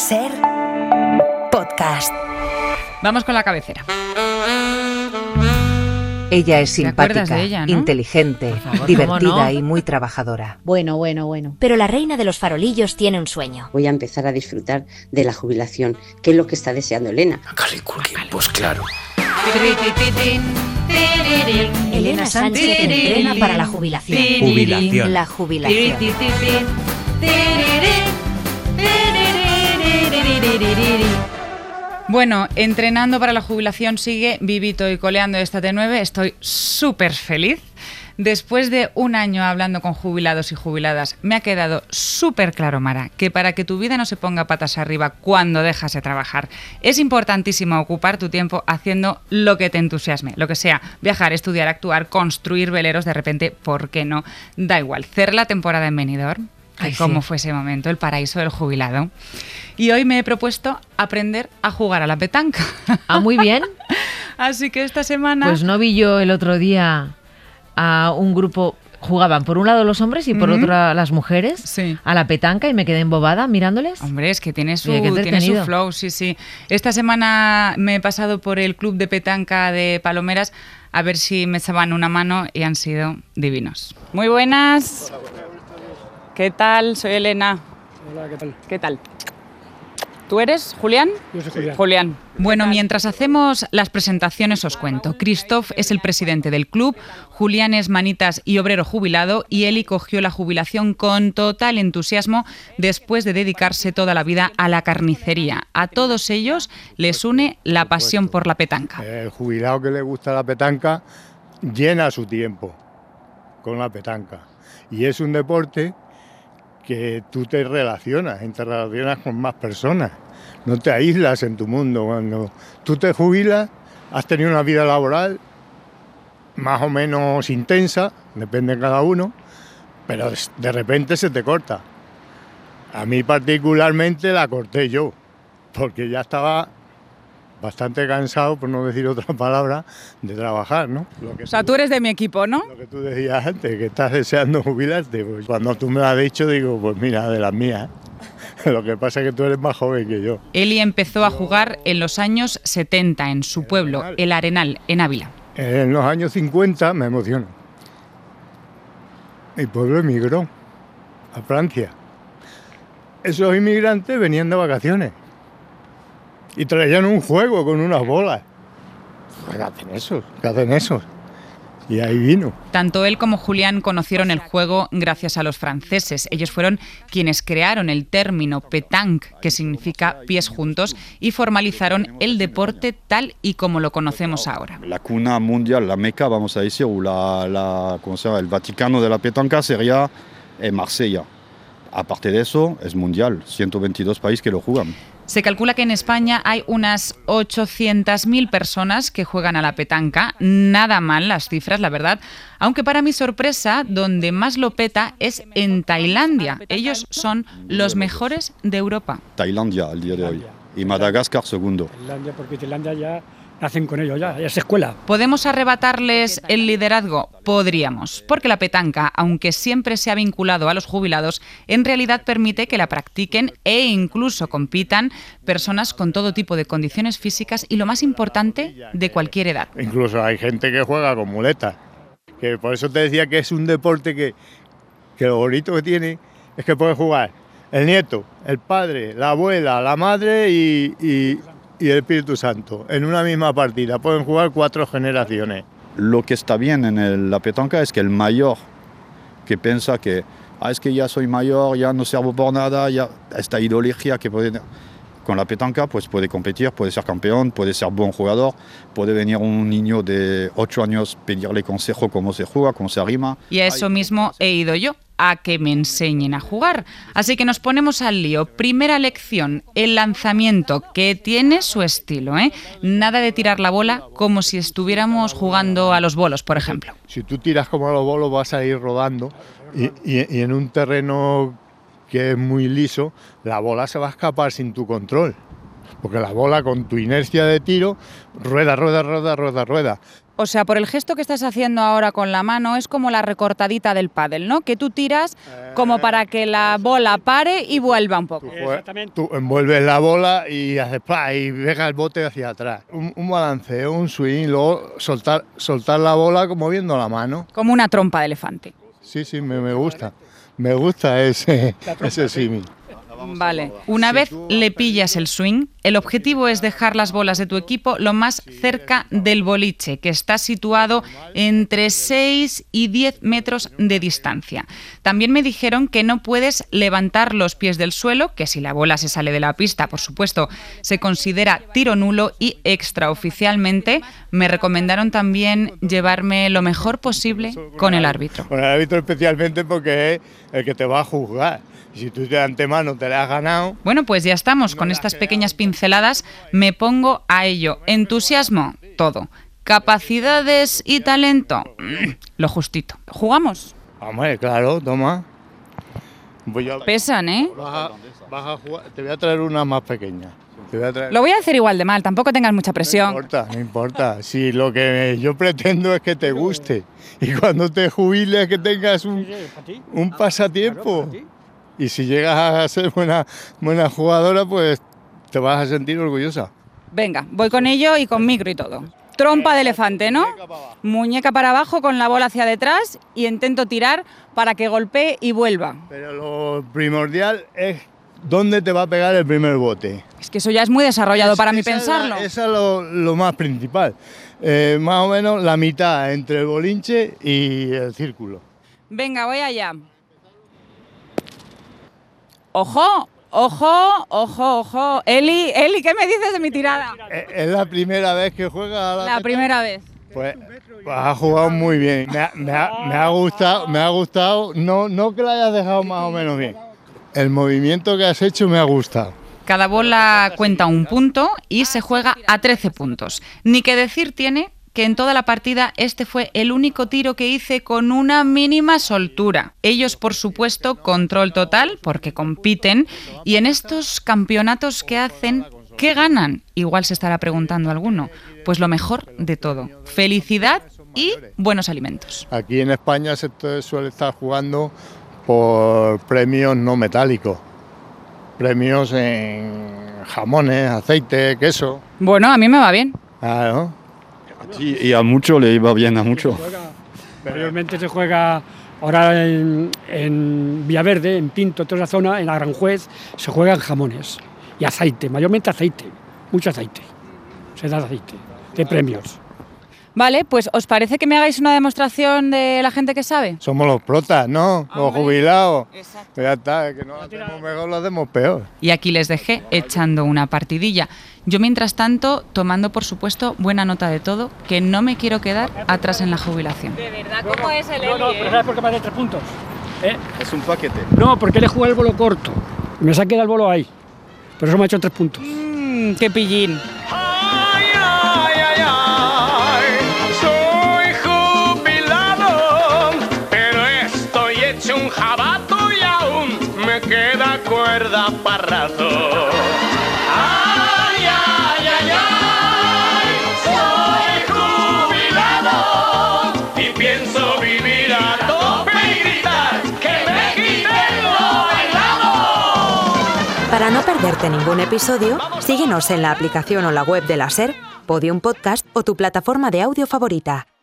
SER Podcast. Vamos con la cabecera. Ella es ¿Te acuerdas simpática, de ella, no? inteligente, Por favor, divertida ¿cómo no? y muy trabajadora. Bueno. Pero la reina de los farolillos tiene un sueño. Voy a empezar a disfrutar de la jubilación, que es lo que está deseando Elena. Pues claro. Elena Sánchez entrena para la jubilación. Jubilación. La jubilación. Bueno, entrenando para la jubilación sigue vivito y coleando esta T9. Estoy súper feliz. Después de un año hablando con jubilados y jubiladas, me ha quedado súper claro, Mara, que para que tu vida no se ponga patas arriba cuando dejas de trabajar, es importantísimo ocupar tu tiempo haciendo lo que te entusiasme, lo que sea, viajar, estudiar, actuar, construir veleros, de repente, ¿por qué no? Da igual, cerrar la temporada en Benidorm, cómo fue ese momento, el paraíso del jubilado. Y hoy me he propuesto aprender a jugar a la petanca. Ah, muy bien. Así que esta semana... Pues no vi yo el otro día a un grupo, jugaban por un lado los hombres y por otro las mujeres, Sí. a la petanca, y me quedé embobada mirándoles. Hombre, es que tiene su, Oye, qué tiene su entretenido. flow, sí. Esta semana me he pasado por el club de petanca de Palomeras a ver si me echaban una mano y han sido divinos. Muy buenas. ¿Qué tal? Soy Elena. Hola, ¿qué tal? ¿Qué tal? ¿Tú eres Julián? Yo soy Julián. Julián. Bueno, mientras hacemos las presentaciones os cuento. Christoph es el presidente del club, Julián es manitas y obrero jubilado y Eli cogió la jubilación con total entusiasmo después de dedicarse toda la vida a la carnicería. A todos ellos les une la pasión por la petanca. El jubilado que le gusta la petanca llena su tiempo con la petanca. Y es un deporte que tú te relacionas con más personas. No te aíslas en tu mundo. Cuando tú te jubilas, has tenido una vida laboral más o menos intensa, depende de cada uno, pero de repente se te corta. A mí particularmente la corté yo, porque ya estaba bastante cansado, por no decir otra palabra, de trabajar, ¿no? O sea, tú eres de mi equipo, ¿no? Lo que tú decías antes, que estás deseando jubilarte, pues cuando tú me lo has dicho, digo, pues mira, de las mías. Lo que pasa es que tú eres más joven que yo. Eli empezó a jugar en los años 70 en su pueblo, El Arenal, en Ávila. En los años 50 me emociono. Mi pueblo emigró a Francia. Esos inmigrantes venían de vacaciones y traían un juego con unas bolas. ¿Qué hacen esos? ¿Qué hacen esos? Y ahí vino. Tanto él como Julián conocieron el juego gracias a los franceses. Ellos fueron quienes crearon el término pétanque, que significa pies juntos, y formalizaron el deporte tal y como lo conocemos ahora. La cuna mundial, la Meca, vamos a decir, o ¿cómo se llama? El Vaticano de la petanca sería Marsella. Aparte de eso, es mundial, 122 países que lo juegan. Se calcula que en España hay unas 800.000 personas que juegan a la petanca. Nada mal las cifras, la verdad. Aunque para mi sorpresa, donde más lo peta es en Tailandia. Ellos son los mejores de Europa. Tailandia, al día de hoy. Y Madagascar, segundo. Tailandia, porque Tailandia ya nacen con ello, ya es escuela. ¿Podemos arrebatarles el liderazgo? Podríamos, porque la petanca, aunque siempre se ha vinculado a los jubilados, en realidad permite que la practiquen e incluso compitan personas con todo tipo de condiciones físicas y, lo más importante, de cualquier edad. Incluso hay gente que juega con muletas. Que por eso te decía que es un deporte que lo bonito que tiene es que puede jugar el nieto, el padre, la abuela, la madre y el Espíritu Santo en una misma partida. Pueden jugar 4 generaciones. Lo que está bien en la petanca es que el mayor que piensa que es que ya soy mayor, ya no sirvo por nada, ya esta ideología que puede... Con la petanca pues puede competir, puede ser campeón, puede ser buen jugador, puede venir un niño de 8 años pedirle consejo cómo se juega, cómo se arrima. Y a eso mismo he ido yo, a que me enseñen a jugar. Así que nos ponemos al lío. Primera lección, el lanzamiento, que tiene su estilo, ¿eh? Nada de tirar la bola como si estuviéramos jugando a los bolos, por ejemplo. Si tú tiras como a los bolos vas a ir rodando y en un terreno que es muy liso, la bola se va a escapar sin tu control. Porque la bola, con tu inercia de tiro, rueda. O sea, por el gesto que estás haciendo ahora con la mano es como la recortadita del pádel, ¿no? Que tú tiras como para que la bola pare y vuelva un poco. Tú envuelves la bola y haces y dejas el bote hacia atrás. Un balanceo, un swing, luego soltar la bola moviendo la mano. Como una trompa de elefante. Sí, me gusta. Me gusta ese símil. Vale. Una vez le pillas el swing, el objetivo es dejar las bolas de tu equipo lo más cerca del boliche, que está situado entre 6 y 10 metros de distancia. También me dijeron que no puedes levantar los pies del suelo, que si la bola se sale de la pista, por supuesto, se considera tiro nulo, y extraoficialmente me recomendaron también llevarme lo mejor posible con el árbitro. Con el árbitro especialmente porque es el que te va a juzgar. Si tú de antemano te la has ganado... Bueno, pues ya estamos. Con estas pequeñas pinceladas me pongo a ello. Entusiasmo, todo. Capacidades y talento, lo justito. ¿Jugamos? Hombre, claro, toma. Pesan, ¿eh? Vas a jugar. Te voy a traer una más pequeña. Lo voy a hacer igual de mal, tampoco tengas mucha presión. No importa. Si lo que yo pretendo es que te guste. Y cuando te jubiles que tengas un pasatiempo. Y si llegas a ser buena jugadora, pues te vas a sentir orgullosa. Venga, voy con ello y con micro y todo. Trompa de elefante, ¿no? Muñeca para abajo con la bola hacia detrás y intento tirar para que golpee y vuelva. Pero lo primordial es dónde te va a pegar el primer bote. Es que eso ya es muy desarrollado para mí pensarlo. Eso es lo más principal. Más o menos la mitad entre el bolinche y el círculo. Venga, voy allá. ¡Ojo! ¡Ojo! ¡Ojo! ¡Ojo! Eli, ¿qué me dices de mi tirada? Es la primera vez que juegas a la primera vez. Pues has jugado muy bien. Me ha gustado. No que la hayas dejado más o menos bien. El movimiento que has hecho me ha gustado. Cada bola cuenta un punto y se juega a 13 puntos. Ni que decir tiene que en toda la partida este fue el único tiro que hice con una mínima soltura. Ellos, por supuesto, control total, porque compiten, y en estos campeonatos que hacen, ¿qué ganan? Igual se estará preguntando alguno. Pues lo mejor de todo, felicidad y buenos alimentos. Aquí en España se suele estar jugando por premios no metálicos, premios en jamones, aceite, queso. Bueno, a mí me va bien. Claro. Sí, y a mucho le iba bien, a mucho. Mayormente se juega ahora en Villaverde, en Pinto, toda esa zona, en Aranjuez, se juegan jamones y aceite, mayormente aceite, mucho aceite, se da aceite, de premios. Vale, pues ¿os parece que me hagáis una demostración de la gente que sabe? Somos los protas, ¿no? Los jubilados. Exacto. Ya está, que no lo hacemos mejor, lo hacemos peor. Y aquí les dejé echando una partidilla. Yo, mientras tanto, tomando, por supuesto, buena nota de todo, que no me quiero quedar atrás en la jubilación. ¿De verdad cómo es el Eli? No, pero ¿sabes por qué me hace 3 puntos? Es un paquete. No, porque le jugué el bolo corto. Me saqué el bolo ahí. Por eso me ha hecho 3 puntos. ¡Qué pillín! Un jabato y aún me queda cuerda para rato. Ay, ay, ay, ay, soy jubilado y pienso vivir a tope y gritar que me quiten lo bailado. Para no perderte ningún episodio, síguenos en la aplicación o la web de la SER, Podium Podcast o tu plataforma de audio favorita.